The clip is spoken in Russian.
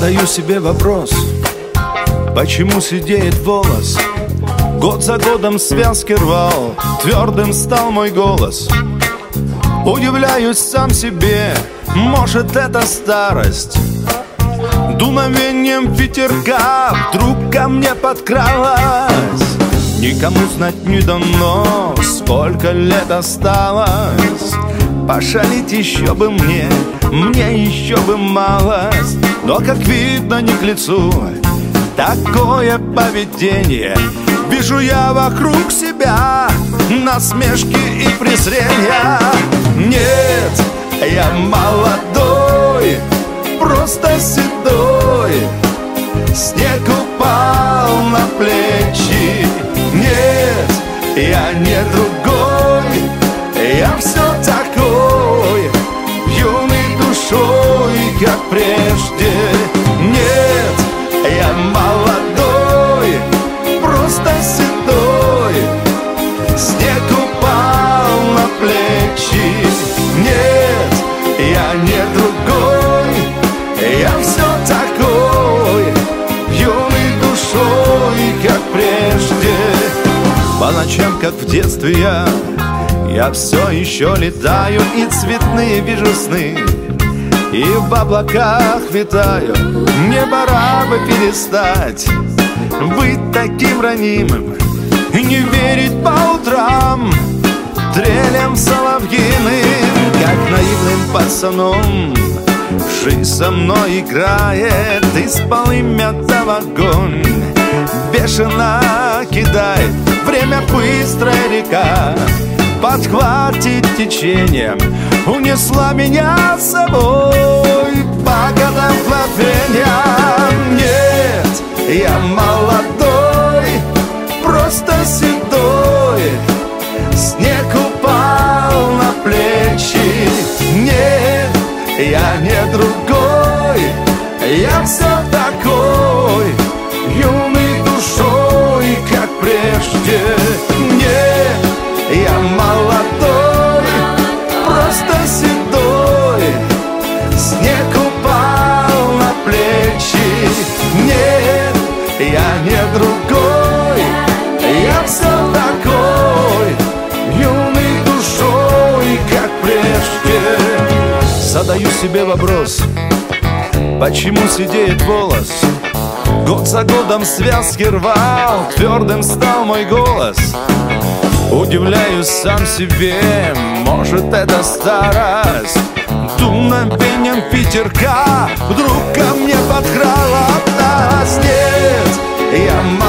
Задаю себе вопрос, почему сидеет волос? Год за годом связки рвал, твердым стал мой голос. Удивляюсь сам себе, может это старость. Дуновением ветерка вдруг ко мне подкралась. Никому знать не дано, сколько лет осталось. Пошалить еще бы мне еще бы малость. Но, как видно, не к лицу такое поведение. Вижу я вокруг себя насмешки и презрения. Нет, я молодой, просто седой. Снег упал на плечи. Нет, я не другой, я все такой, юный душой, как прежде. Нет, я молодой, просто седой. Снег упал на плечи. Нет, я не другой, я все такой, юный душой, как прежде. По ночам, как в детстве я все еще летаю, и цветные вижу сны, и в облаках витаю. Мне пора бы перестать быть таким ранимым и не верить по утрам трелям соловьиным. Как наивным пацаном жизнь со мной играет, испал мята в огонь, бешено кидает. Время быстрая река, подхватить течением, унесла меня с собой по годам плавления. Нет, я молодой, просто седой. Снег упал на плечи. Нет, я не другой, я все такой, юный душой, как прежде. Нет, я молодой, просто седой. Снег упал на плечи. Нет, я не другой, я все такой, юный душой, как прежде. Задаю себе вопрос, почему сидеет волос? Год за годом связки рвал, твердым стал мой голос. Удивляюсь сам себе, может это старость. Дуновением ветерка вдруг ко мне подкралась. Нет, я